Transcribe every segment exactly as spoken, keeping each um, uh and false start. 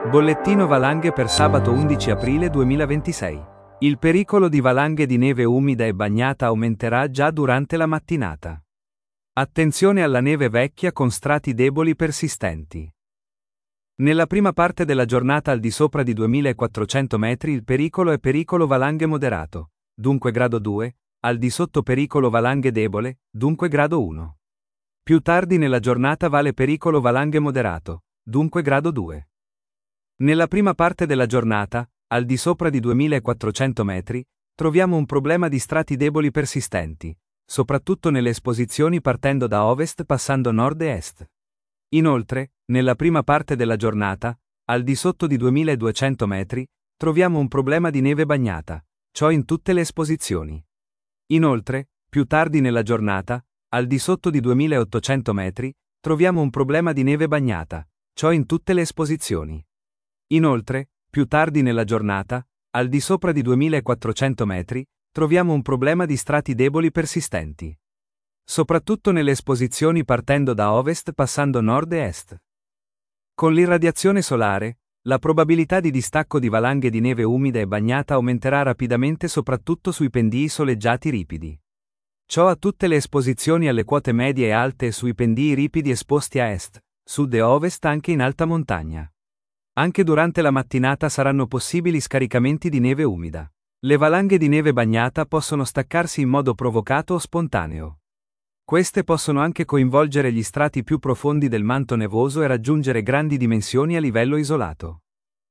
Bollettino valanghe per sabato undici aprile duemilaventisei. Il pericolo di valanghe di neve umida e bagnata aumenterà già durante la mattinata. Attenzione alla neve vecchia con strati deboli persistenti. Nella prima parte della giornata al di sopra di duemilaquattrocento metri il pericolo è pericolo valanghe moderato, dunque grado due, al di sotto pericolo valanghe debole, dunque grado uno. Più tardi nella giornata vale pericolo valanghe moderato, dunque grado due. Nella prima parte della giornata, al di sopra di duemilaquattrocento metri, troviamo un problema di strati deboli persistenti, soprattutto nelle esposizioni partendo da ovest passando nord e est. Inoltre, nella prima parte della giornata, al di sotto di duemiladuecento metri, troviamo un problema di neve bagnata, ciò in tutte le esposizioni. Inoltre, più tardi nella giornata, al di sotto di duemilaottocento metri, troviamo un problema di neve bagnata, ciò in tutte le esposizioni. Inoltre, più tardi nella giornata, al di sopra di duemilaquattrocento metri, troviamo un problema di strati deboli persistenti. Soprattutto nelle esposizioni partendo da ovest passando nord e est. Con l'irradiazione solare, la probabilità di distacco di valanghe di neve umida e bagnata aumenterà rapidamente soprattutto sui pendii soleggiati ripidi. Ciò a tutte le esposizioni alle quote medie e alte e sui pendii ripidi esposti a est, sud e ovest anche in alta montagna. Anche durante la mattinata saranno possibili scaricamenti di neve umida. Le valanghe di neve bagnata possono staccarsi in modo provocato o spontaneo. Queste possono anche coinvolgere gli strati più profondi del manto nevoso e raggiungere grandi dimensioni a livello isolato.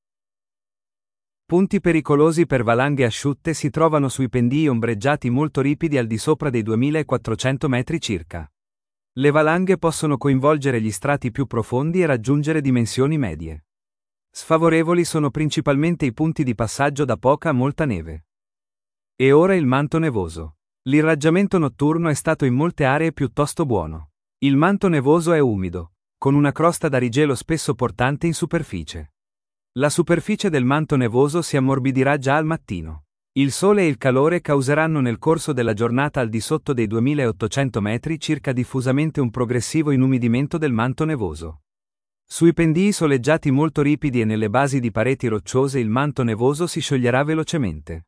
Punti pericolosi per valanghe asciutte si trovano sui pendii ombreggiati molto ripidi al di sopra dei duemilaquattrocento metri circa. Le valanghe possono coinvolgere gli strati più profondi e raggiungere dimensioni medie. Sfavorevoli sono principalmente i punti di passaggio da poca a molta neve. E ora il manto nevoso. L'irraggiamento notturno è stato in molte aree piuttosto buono. Il manto nevoso è umido, con una crosta da rigelo spesso portante in superficie. La superficie del manto nevoso si ammorbidirà già al mattino. Il sole e il calore causeranno nel corso della giornata al di sotto dei duemilaottocento metri circa diffusamente un progressivo inumidimento del manto nevoso. Sui pendii soleggiati molto ripidi e nelle basi di pareti rocciose il manto nevoso si scioglierà velocemente.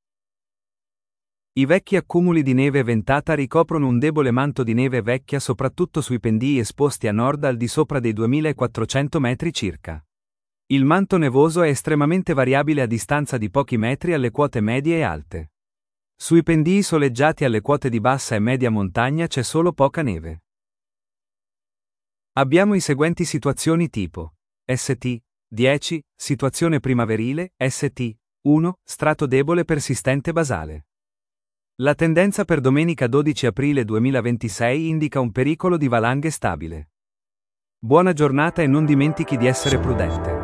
I vecchi accumuli di neve ventata ricoprono un debole manto di neve vecchia soprattutto sui pendii esposti a nord al di sopra dei duemilaquattrocento metri circa. Il manto nevoso è estremamente variabile a distanza di pochi metri alle quote medie e alte. Sui pendii soleggiati alle quote di bassa e media montagna c'è solo poca neve. Abbiamo i seguenti situazioni tipo S T dieci, situazione primaverile, S T uno, strato debole persistente basale. La tendenza per domenica dodici aprile duemilaventisei indica un pericolo di valanghe stabile. Buona giornata e non dimentichi di essere prudente.